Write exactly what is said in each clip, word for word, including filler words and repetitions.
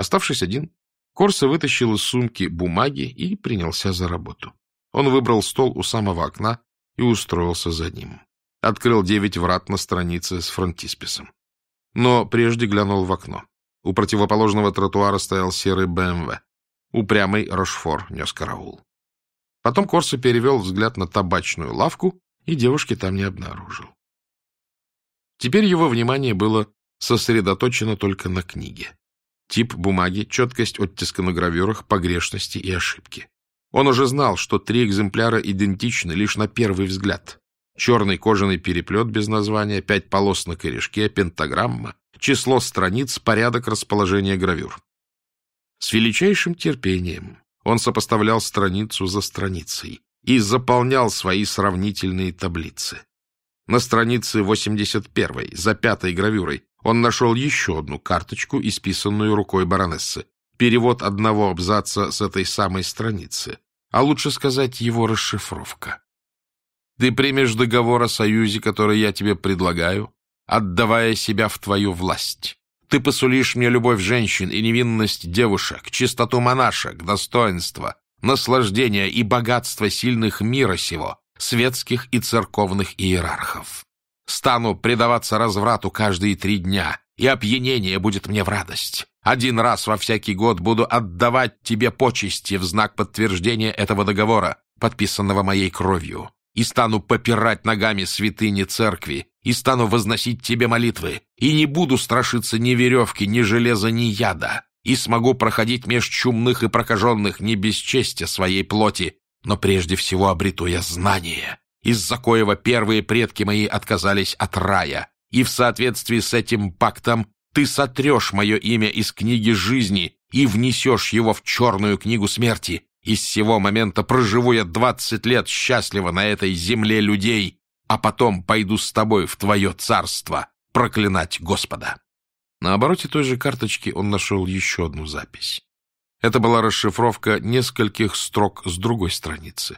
Оставшись один, Корсо вытащил из сумки бумаги и принялся за работу. Он выбрал стол у самого окна и устроился за ним. Открыл девять врат на странице с фронтисписом. Но прежде глянул в окно. У противоположного тротуара стоял серый бэ эм вэ. Упрямый Рошфор нес караул. Потом Корсо перевел взгляд на табачную лавку, и девушки там не обнаружил. Теперь его внимание было сосредоточено только на книге. Тип бумаги, четкость оттиска на гравюрах, погрешности и ошибки. Он уже знал, что три экземпляра идентичны лишь на первый взгляд. Черный кожаный переплет без названия, пять полос на корешке, пентаграмма, число страниц, порядок расположения гравюр. С величайшим терпением он сопоставлял страницу за страницей и заполнял свои сравнительные таблицы. На странице восемьдесят первой, за пятой гравюрой, он нашел еще одну карточку, исписанную рукой баронессы. Перевод одного абзаца с этой самой страницы, а лучше сказать, его расшифровка. «Ты примешь договор о союзе, который я тебе предлагаю, отдавая себя в твою власть. Ты посулишь мне любовь женщин и невинность девушек, чистоту монашек, достоинство, наслаждение и богатство сильных мира сего, светских и церковных иерархов. Стану предаваться разврату каждые три дня, и опьянение будет мне в радость. Один раз во всякий год буду отдавать тебе почести в знак подтверждения этого договора, подписанного моей кровью, и стану попирать ногами святыни церкви, и стану возносить тебе молитвы, и не буду страшиться ни веревки, ни железа, ни яда, и смогу проходить меж чумных и прокаженных не без чести своей плоти, но прежде всего обрету я знание, из-за коего первые предки мои отказались от рая, и в соответствии с этим пактом ты сотрешь мое имя из книги жизни и внесешь его в черную книгу смерти, и с сего момента проживу я двадцать лет счастливо на этой земле людей, а потом пойду с тобой в твое царство проклинать Господа». На обороте той же карточки он нашел еще одну запись. Это была расшифровка нескольких строк с другой страницы.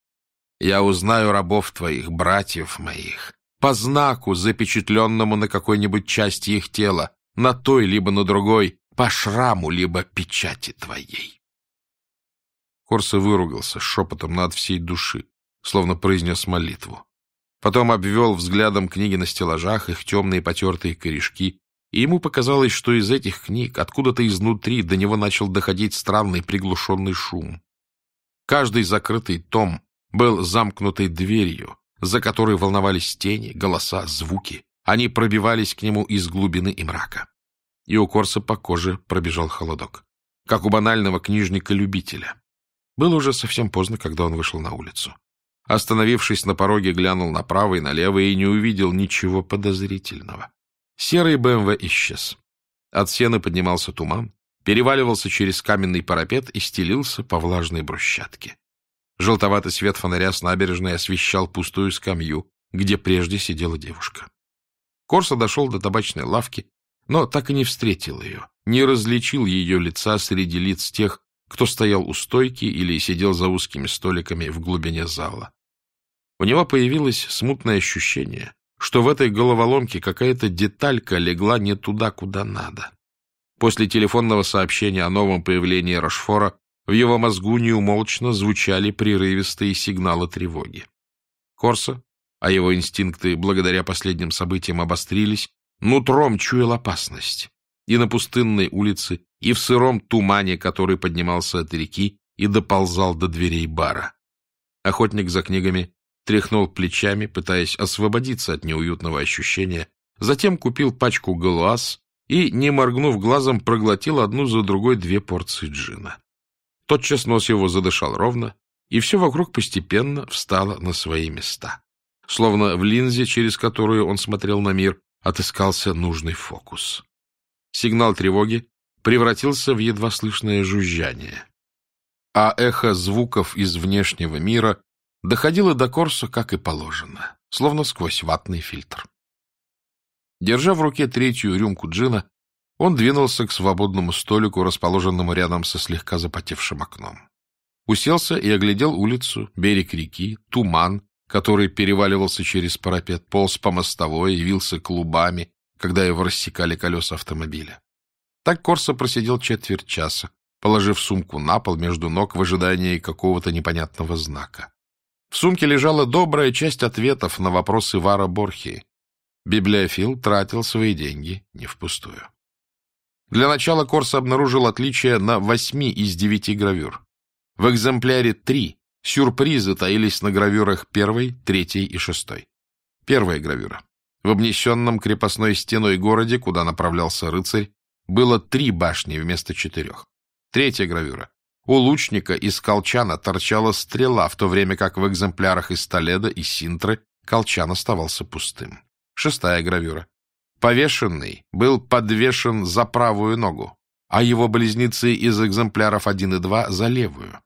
«Я узнаю рабов твоих, братьев моих, по знаку, запечатленному на какой-нибудь части их тела, на той либо на другой, по шраму либо печати твоей». Корсо выругался шепотом над всей души, словно произнес молитву. Потом обвел взглядом книги на стеллажах, их темные потертые корешки, и ему показалось, что из этих книг откуда-то изнутри до него начал доходить странный приглушенный шум. Каждый закрытый том был замкнутой дверью, за которой волновались тени, голоса, звуки. Они пробивались к нему из глубины и мрака. И у Корсо по коже пробежал холодок, как у банального книжника-любителя. Было уже совсем поздно, когда он вышел на улицу. Остановившись на пороге, глянул направо и налево и не увидел ничего подозрительного. Серый бэ эм вэ исчез. От сена поднимался туман, переваливался через каменный парапет и стелился по влажной брусчатке. Желтоватый свет фонаря с набережной освещал пустую скамью, где прежде сидела девушка. Корсо дошел до табачной лавки, но так и не встретил ее, не различил ее лица среди лиц тех, кто стоял у стойки или сидел за узкими столиками в глубине зала. У него появилось смутное ощущение, что в этой головоломке какая-то деталька легла не туда, куда надо. После телефонного сообщения о новом появлении Рошфора в его мозгу неумолчно звучали прерывистые сигналы тревоги. Корсо, а его инстинкты благодаря последним событиям обострились, нутром чуял опасность. И на пустынной улице, и в сыром тумане, который поднимался от реки и доползал до дверей бара. Охотник за книгами тряхнул плечами, пытаясь освободиться от неуютного ощущения, затем купил пачку галуаз и, не моргнув глазом, проглотил одну за другой две порции джина. Тотчас нос его задышал ровно, и все вокруг постепенно встало на свои места. Словно в линзе, через которую он смотрел на мир, отыскался нужный фокус. Сигнал тревоги превратился в едва слышное жужжание, а эхо звуков из внешнего мира доходило до Корсо, как и положено, словно сквозь ватный фильтр. Держа в руке третью рюмку джина, он двинулся к свободному столику, расположенному рядом со слегка запотевшим окном. Уселся и оглядел улицу, берег реки, туман, который переваливался через парапет, полз по мостовой и вился клубами, когда его рассекали колеса автомобиля. Так Корсо просидел четверть часа, положив сумку на пол между ног в ожидании какого-то непонятного знака. В сумке лежала добрая часть ответов на вопросы Вара Борхи. Библиофил тратил свои деньги не впустую. Для начала Корсо обнаружил отличия на восьми из девяти гравюр. В экземпляре три сюрпризы таились на гравюрах первой, третьей и шестой. Первая гравюра. В обнесенном крепостной стеной городе, куда направлялся рыцарь, было три башни вместо четырех. Третья гравюра. У лучника из колчана торчала стрела, в то время как в экземплярах из Толедо и Синтры колчан оставался пустым. Шестая гравюра. Повешенный был подвешен за правую ногу, а его близнецы из экземпляров один и два за левую.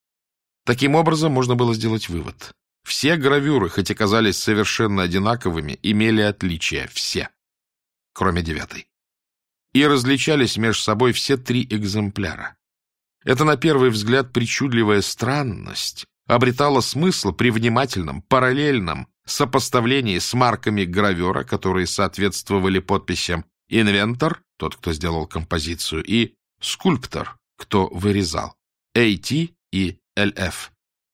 Таким образом, можно было сделать вывод. Все гравюры, хоть и казались совершенно одинаковыми, имели отличия, все, кроме девятой. И различались между собой все три экземпляра. Эта, на первый взгляд, причудливая странность обретала смысл при внимательном, параллельном сопоставлении с марками гравера, которые соответствовали подписям «Инвентор», тот, кто сделал композицию, и «Скульптор», кто вырезал, «эй ти» и «эл эф».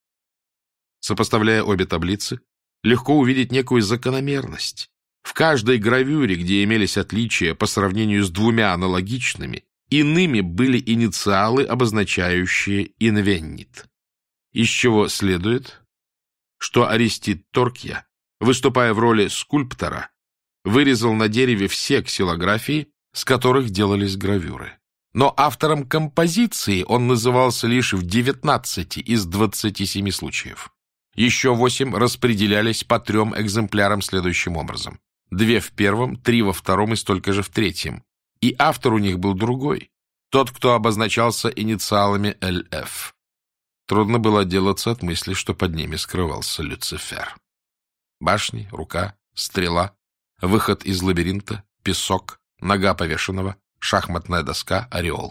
Сопоставляя обе таблицы, легко увидеть некую закономерность. В каждой гравюре, где имелись отличия по сравнению с двумя аналогичными, иными были инициалы, обозначающие «инвеннит», из чего следует, что Аристид Торкья, выступая в роли скульптора, вырезал на дереве все ксилографии, с которых делались гравюры. Но автором композиции он назывался лишь в девятнадцати из двадцати семи случаев. Еще восемь распределялись по трем экземплярам следующим образом. Две в первом, три во втором и столько же в третьем. И автор у них был другой, тот, кто обозначался инициалами эл эф. Трудно было отделаться от мысли, что под ними скрывался Люцифер. Башни, рука, стрела, выход из лабиринта, песок, нога повешенного, шахматная доска, ореол.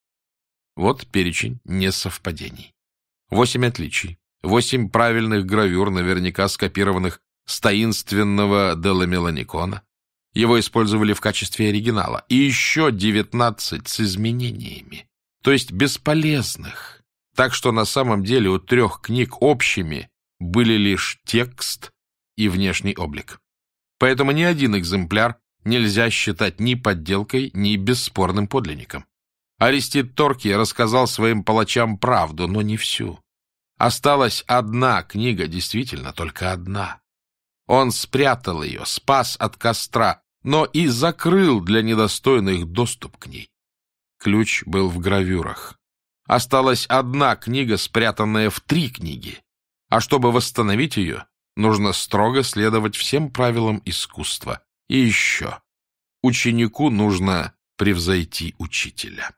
Вот перечень несовпадений. Восемь отличий. Восемь правильных гравюр, наверняка скопированных с таинственного Делла Меланикона. Его использовали в качестве оригинала. И еще девятнадцать с изменениями, то есть бесполезных. Так что на самом деле у трех книг общими были лишь текст и внешний облик. Поэтому ни один экземпляр нельзя считать ни подделкой, ни бесспорным подлинником. Аристид Торкья рассказал своим палачам правду, но не всю. Осталась одна книга, действительно, только одна. Он спрятал ее, спас от костра, но и закрыл для недостойных доступ к ней. Ключ был в гравюрах. Осталась одна книга, спрятанная в три книги. А чтобы восстановить ее, нужно строго следовать всем правилам искусства. И еще. Ученику нужно превзойти учителя.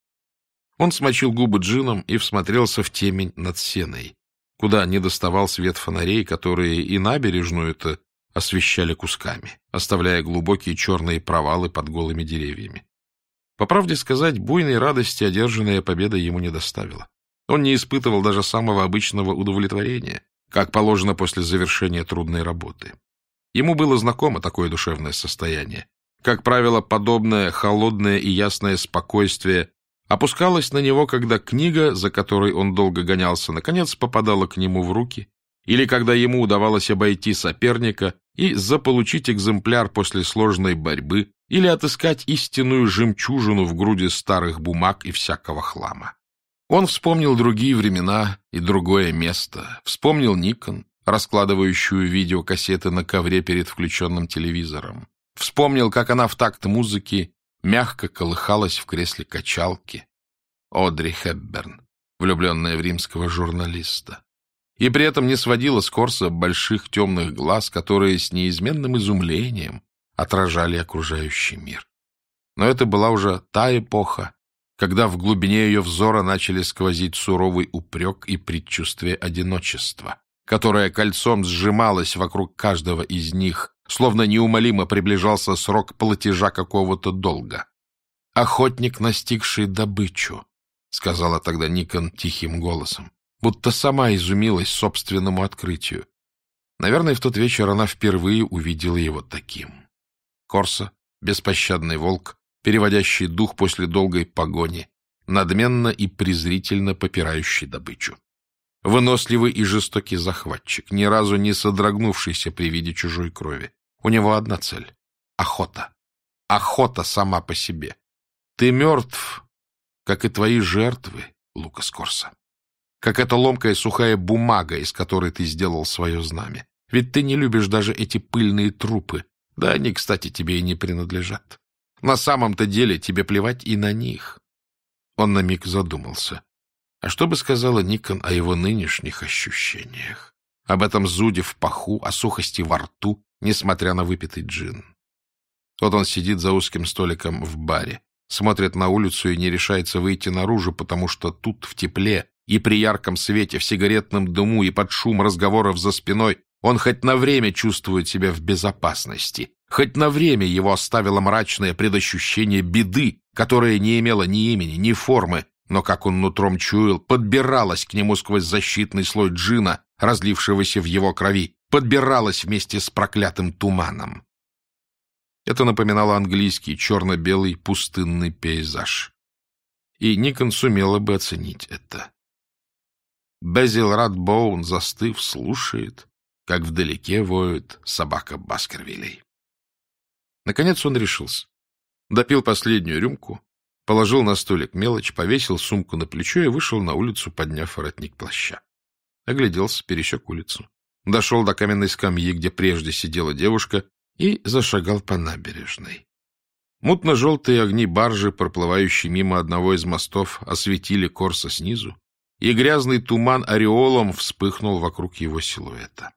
Он смочил губы джином и всмотрелся в темень над сеной, куда не доставал свет фонарей, которые и набережную-то освещали кусками, оставляя глубокие черные провалы под голыми деревьями. По правде сказать, буйной радости одержанная победа ему не доставила. Он не испытывал даже самого обычного удовлетворения, как положено после завершения трудной работы. Ему было знакомо такое душевное состояние. Как правило, подобное холодное и ясное спокойствие опускалось на него, когда книга, за которой он долго гонялся, наконец попадала к нему в руки, или когда ему удавалось обойти соперника и заполучить экземпляр после сложной борьбы, или отыскать истинную жемчужину в груди старых бумаг и всякого хлама. Он вспомнил другие времена и другое место, вспомнил Никон, раскладывающую видеокассеты на ковре перед включенным телевизором, вспомнил, как она в такт музыки мягко колыхалась в кресле качалки. Одри Хепберн, влюбленная в римского журналиста. И при этом не сводила с Корсо больших темных глаз, которые с неизменным изумлением отражали окружающий мир. Но это была уже та эпоха, когда в глубине ее взора начали сквозить суровый упрек и предчувствие одиночества, которое кольцом сжималось вокруг каждого из них, словно неумолимо приближался срок платежа какого-то долга. «Охотник, настигший добычу», — сказала тогда Никон тихим голосом, будто сама изумилась собственному открытию. Наверное, в тот вечер она впервые увидела его таким. Корсо, беспощадный волк, переводящий дух после долгой погони, надменно и презрительно попирающий добычу. Выносливый и жестокий захватчик, ни разу не содрогнувшийся при виде чужой крови. У него одна цель — охота. Охота сама по себе. Ты мертв, как и твои жертвы, Лукас Корса. Как эта ломкая сухая бумага, из которой ты сделал свое знамя. Ведь ты не любишь даже эти пыльные трупы. Да они, кстати, тебе и не принадлежат. На самом-то деле тебе плевать и на них. Он на миг задумался. А что бы сказала Никон о его нынешних ощущениях? Об этом зуде в паху, о сухости во рту, несмотря на выпитый джин. Вот он сидит за узким столиком в баре, смотрит на улицу и не решается выйти наружу, потому что тут, в тепле, и при ярком свете, в сигаретном дыму и под шум разговоров за спиной, он хоть на время чувствует себя в безопасности, хоть на время его оставило мрачное предощущение беды, которая не имела ни имени, ни формы, но, как он нутром чуял, подбиралась к нему сквозь защитный слой джина, разлившегося в его крови, подбиралась вместе с проклятым туманом. Это напоминало английский черно-белый пустынный пейзаж. И Никон сумела бы оценить это. Безил Ратбоун, застыв, слушает, как вдалеке воет собака Баскервилей. Наконец он решился. Допил последнюю рюмку, положил на столик мелочь, повесил сумку на плечо и вышел на улицу, подняв воротник плаща. Огляделся, пересек улицу. Дошел до каменной скамьи, где прежде сидела девушка, и зашагал по набережной. Мутно-желтые огни баржи, проплывающие мимо одного из мостов, осветили Корса снизу, и грязный туман ореолом вспыхнул вокруг его силуэта.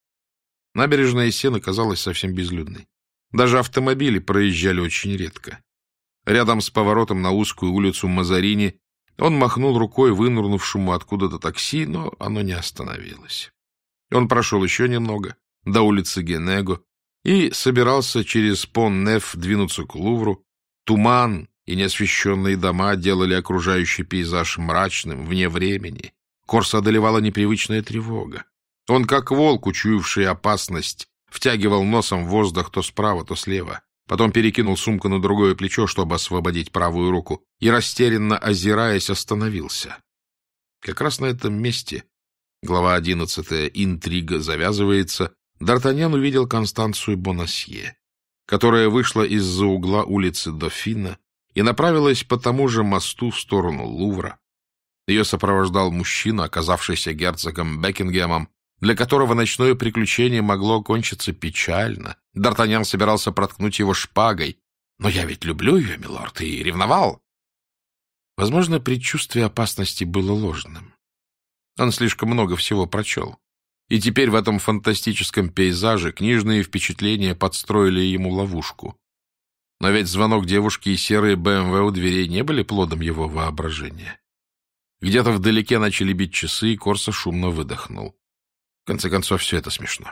Набережная Сены казалась совсем безлюдной. Даже автомобили проезжали очень редко. Рядом с поворотом на узкую улицу Мазарини он махнул рукой вынурнувшему откуда-то такси, но оно не остановилось. Он прошел еще немного, до улицы Генего, и собирался через Пон-Неф двинуться к Лувру. Туман и неосвещенные дома делали окружающий пейзаж мрачным, вне времени. Корса одолевала непривычная тревога. Он, как волк, учуявший опасность, втягивал носом в воздух то справа, то слева. Потом перекинул сумку на другое плечо, чтобы освободить правую руку, и, растерянно озираясь, остановился. Как раз на этом месте, глава одиннадцатая, интрига завязывается, Д'Артаньян увидел Констанцию Бонасье, которая вышла из-за угла улицы Дофина и направилась по тому же мосту в сторону Лувра. Ее сопровождал мужчина, оказавшийся герцогом Бекингемом, для которого ночное приключение могло кончиться печально. Д'Артаньян собирался проткнуть его шпагой. «Но я ведь люблю ее, милорд, и ревновал». Возможно, предчувствие опасности было ложным. Он слишком много всего прочел. И теперь в этом фантастическом пейзаже книжные впечатления подстроили ему ловушку. Но ведь звонок девушки и серые БМВ у дверей не были плодом его воображения. Где-то вдалеке начали бить часы, и Корса шумно выдохнул. В конце концов, все это смешно.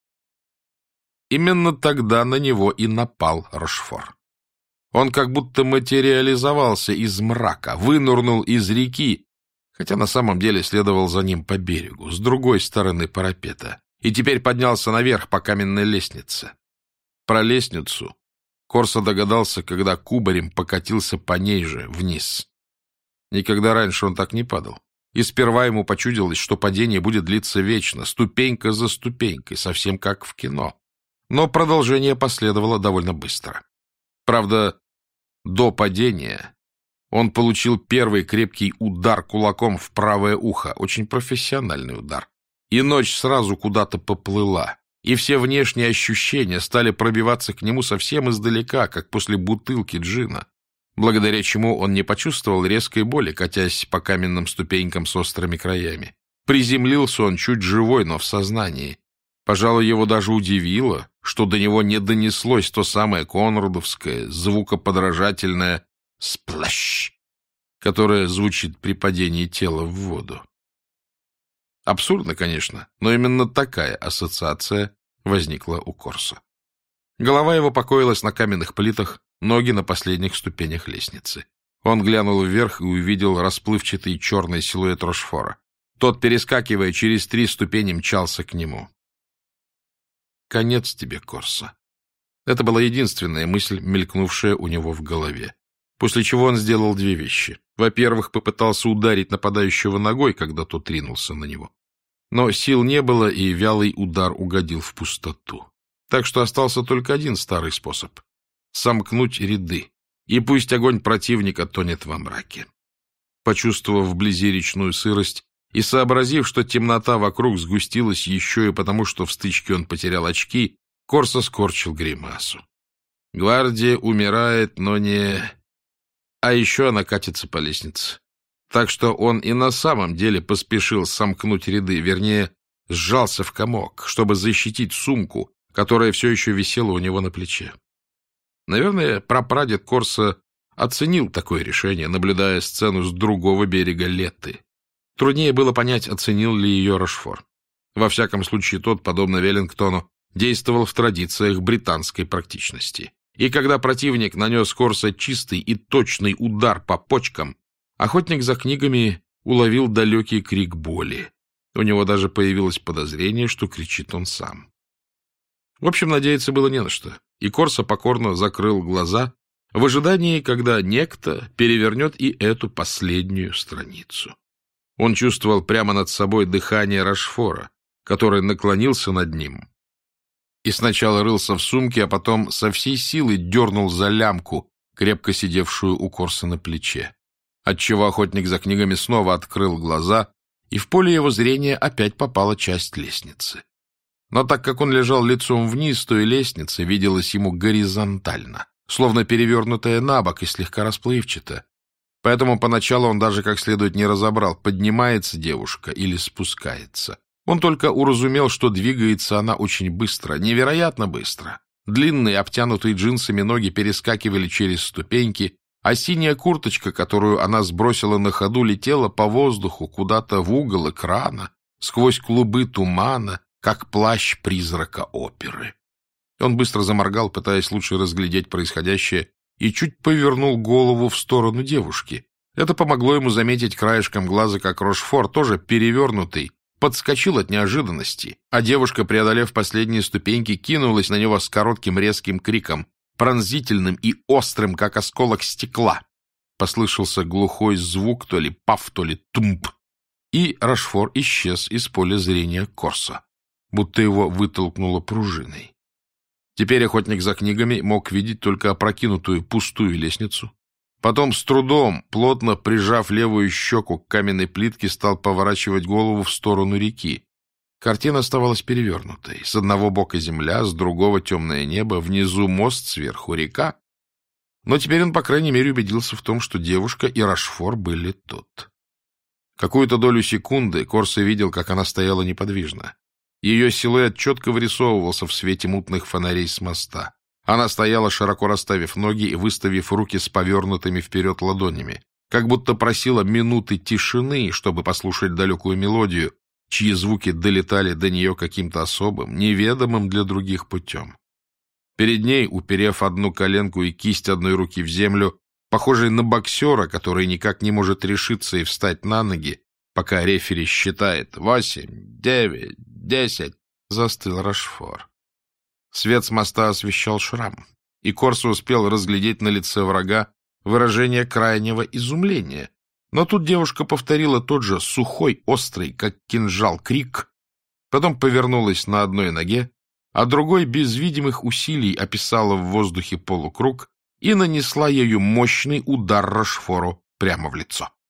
Именно тогда на него и напал Рошфор. Он как будто материализовался из мрака, вынырнул из реки, хотя на самом деле следовал за ним по берегу, с другой стороны парапета, и теперь поднялся наверх по каменной лестнице. Про лестницу Корса догадался, когда кубарем покатился по ней же вниз. Никогда раньше он так не падал, и сперва ему почудилось, что падение будет длиться вечно, ступенька за ступенькой, совсем как в кино. Но продолжение последовало довольно быстро. Правда, до падения он получил первый крепкий удар кулаком в правое ухо, очень профессиональный удар, и ночь сразу куда-то поплыла, и все внешние ощущения стали пробиваться к нему совсем издалека, как после бутылки джина, благодаря чему он не почувствовал резкой боли, катясь по каменным ступенькам с острыми краями. Приземлился он чуть живой, но в сознании. Пожалуй, его даже удивило, что до него не донеслось то самое конрадовское, звукоподражательное «сплэш», которое звучит при падении тела в воду. Абсурдно, конечно, но именно такая ассоциация возникла у Корса. Голова его покоилась на каменных плитах, ноги на последних ступенях лестницы. Он глянул вверх и увидел расплывчатый черный силуэт Рошфора. Тот, перескакивая через три ступени, мчался к нему. Конец тебе, Корса. Это была единственная мысль, мелькнувшая у него в голове. После чего он сделал две вещи. Во-первых, попытался ударить нападающего ногой, когда тот ринулся на него. Но сил не было, и вялый удар угодил в пустоту. Так что остался только один старый способ — сомкнуть ряды, и пусть огонь противника тонет во мраке. Почувствовав вблизи речную сырость и сообразив, что темнота вокруг сгустилась еще и потому, что в стычке он потерял очки, Корсо скорчил гримасу. Гвардия умирает, но не... А еще она катится по лестнице. Так что он и на самом деле поспешил сомкнуть ряды, вернее, сжался в комок, чтобы защитить сумку, которая все еще висела у него на плече. Наверное, прапрадед Корсо оценил такое решение, наблюдая сцену с другого берега Летты. Труднее было понять, оценил ли ее Рошфор. Во всяком случае, тот, подобно Веллингтону, действовал в традициях британской практичности. И когда противник нанес Корсо чистый и точный удар по почкам, охотник за книгами уловил далекий крик боли. У него даже появилось подозрение, что кричит он сам. В общем, надеяться было не на что, и Корсо покорно закрыл глаза в ожидании, когда некто перевернет и эту последнюю страницу. Он чувствовал прямо над собой дыхание Рошфора, который наклонился над ним и сначала рылся в сумке, а потом со всей силы дернул за лямку, крепко сидевшую у Корсо на плече, отчего охотник за книгами снова открыл глаза, и в поле его зрения опять попала часть лестницы. Но так как он лежал лицом вниз, то и лестница виделась ему горизонтально, словно перевернутая на бок и слегка расплывчата. Поэтому поначалу он даже как следует не разобрал, поднимается девушка или спускается. Он только уразумел, что двигается она очень быстро, невероятно быстро. Длинные, обтянутые джинсами ноги перескакивали через ступеньки, а синяя курточка, которую она сбросила на ходу, летела по воздуху куда-то в угол экрана, сквозь клубы тумана, как плащ призрака оперы. Он быстро заморгал, пытаясь лучше разглядеть происходящее, и чуть повернул голову в сторону девушки. Это помогло ему заметить краешком глаза, как Рошфор, тоже перевернутый, подскочил от неожиданности, а девушка, преодолев последние ступеньки, кинулась на него с коротким резким криком, пронзительным и острым, как осколок стекла. Послышался глухой звук, то ли паф, то ли тумп, и Рошфор исчез из поля зрения Корсо, будто его вытолкнуло пружиной. Теперь охотник за книгами мог видеть только опрокинутую пустую лестницу. Потом с трудом, плотно прижав левую щеку к каменной плитке, стал поворачивать голову в сторону реки. Картина оставалась перевернутой. С одного бока земля, с другого темное небо, внизу мост, сверху река. Но теперь он, по крайней мере, убедился в том, что девушка и Рошфор были тут. Какую-то долю секунды Корсо видел, как она стояла неподвижно. Ее силуэт четко вырисовывался в свете мутных фонарей с моста. Она стояла, широко расставив ноги и выставив руки с повернутыми вперед ладонями, как будто просила минуты тишины, чтобы послушать далекую мелодию, чьи звуки долетали до нее каким-то особым, неведомым для других путем. Перед ней, уперев одну коленку и кисть одной руки в землю, похожий на боксера, который никак не может решиться и встать на ноги, пока рефери считает «восемь, девять, десять», застыл Рошфор. Свет с моста освещал шрам, и Корсо успел разглядеть на лице врага выражение крайнего изумления. Но тут девушка повторила тот же сухой, острый, как кинжал, крик, потом повернулась на одной ноге, а другой без видимых усилий описала в воздухе полукруг и нанесла ею мощный удар Рошфору прямо в лицо.